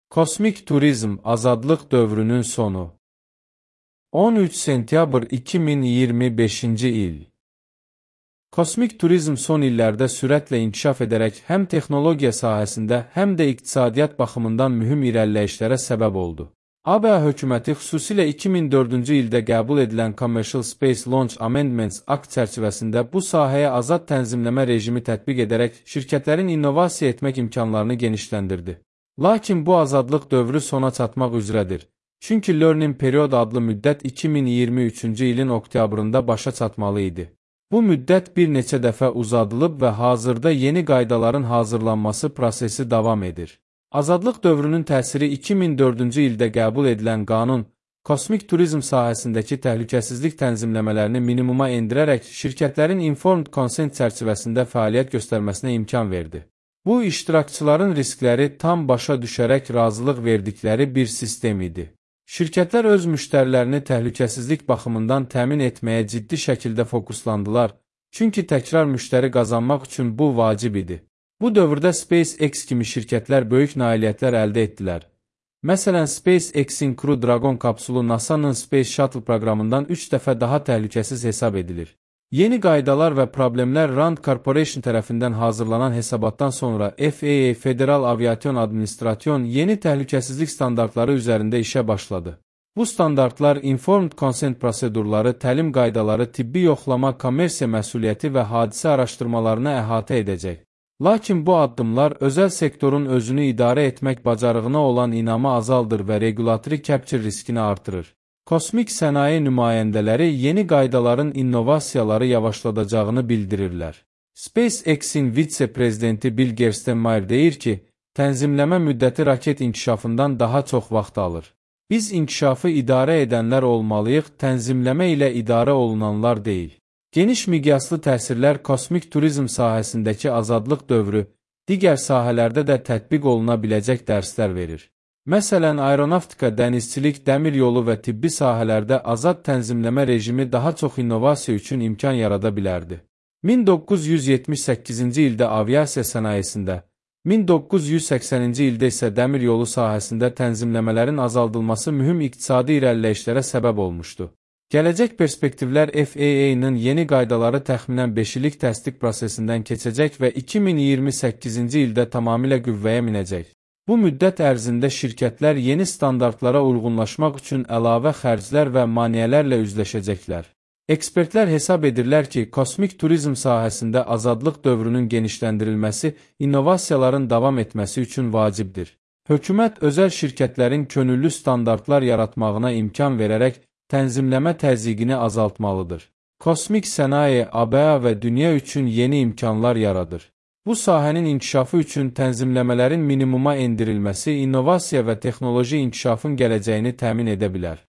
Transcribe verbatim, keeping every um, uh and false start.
Kosmik turizm azadlıq dövrünün sonu. on üç sentyabr iki min iyirmi beşinci il. Kosmik turizm son illərdə sürətlə inkişaf edərək həm texnologiya sahəsində, həm də iqtisadiyyat baxımından mühüm irəliləyişlərə səbəb oldu. ABŞ hökuməti xüsusilə iki min dördüncü ildə qəbul edilən Commercial Space Launch Amendments Act çərçivəsində bu sahəyə azad tənzimləmə rejimi tətbiq edərək şirkətlərin innovasiya etmək imkanlarını genişləndirdi. Lakin bu azadlıq dövrü sona çatmaq üzrədir. Çünki Learning Period adlı müddət iki min iyirmi üçüncü ilin oktyabrında başa çatmalı idi. Bu müddət bir neçə dəfə uzadılıb və hazırda yeni qaydaların hazırlanması prosesi davam edir. Azadlıq dövrünün təsiri iki min dördüncü ildə qəbul edilən qanun, kosmik turizm sahəsindəki təhlükəsizlik tənzimləmələrini minimuma endirərək şirkətlərin Informed Consent çərçivəsində fəaliyyət göstərməsinə imkan verdi. Bu, iştirakçıların riskləri tam başa düşərək razılıq verdikləri bir sistem idi. Şirkətlər öz müştərilərini təhlükəsizlik baxımından təmin etməyə ciddi şəkildə fokuslandılar, çünki təkrar müştəri qazanmaq üçün bu vacib idi. Bu dövrdə SpaceX kimi şirkətlər böyük nailiyyətlər əldə etdilər. Məsələn, SpaceX-in Crew Dragon kapsulu NASA'nın Space Shuttle proqramından üç dəfə daha təhlükəsiz hesab edilir. Yeni qaydalar və problemlər Rand Corporation tərəfindən hazırlanan hesabatdan sonra F A A Federal Aviation Administration yeni təhlükəsizlik standartları üzərində işə başladı. Bu standartlar Informed Consent prosedurları, təlim qaydaları, tibbi yoxlama, kommersiya məsuliyyəti və hadisə araşdırmalarını əhatə edəcək. Lakin bu addımlar özəl sektorun özünü idarə etmək bacarığına olan inamı azaldır və regulatory capture riskini artırır. Kosmik sənaye nümayəndələri yeni qaydaların innovasiyaları yavaşladacağını bildirirlər. SpaceX-in vitse-prezidenti Bill Gerstenmaier deyir ki, tənzimləmə müddəti raket inkişafından daha çox vaxt alır. Biz inkişafı idarə edənlər olmalıyıq, tənzimləmə ilə idarə olunanlar deyil. Geniş miqyaslı təsirlər kosmik turizm sahəsindəki azadlıq dövrü, digər sahələrdə də tətbiq oluna biləcək dərslər verir. Məsələn, aeronavtika, dənizçilik, dəmir yolu və tibbi sahələrdə azad tənzimləmə rejimi daha çox innovasiya üçün imkan yarada bilərdi. min doqquz yüz yetmiş səkkizinci ildə aviasiya sənayesində, min doqquz yüz səksəninci ildə isə dəmir yolu sahəsində tənzimləmələrin azaldılması mühüm iqtisadi irəliləyişlərə səbəb olmuşdu. Gələcək perspektivlər F A A-nın yeni qaydaları təxminən beş illik təsdiq prosesindən keçəcək və iki min iyirmi səkkizinci ildə tamamilə qüvvəyə minəcək. Bu müddət ərzində şirkətlər yeni standartlara uyğunlaşmaq üçün əlavə xərclər və maneələrlə üzləşəcəklər. Ekspertlər hesab edirlər ki, kosmik turizm sahəsində azadlıq dövrünün genişləndirilməsi innovasiyaların davam etməsi üçün vacibdir. Hökumət özəl şirkətlərin könüllü standartlar yaratmağına imkan verərək tənzimləmə təzyiqini azaltmalıdır. Kosmik sənaye A B A və dünya üçün yeni imkanlar yaradır. Bu sahənin inkişafı üçün tənzimləmələrin minimuma endirilməsi innovasiya və texnoloji inkişafın gələcəyini təmin edə bilər.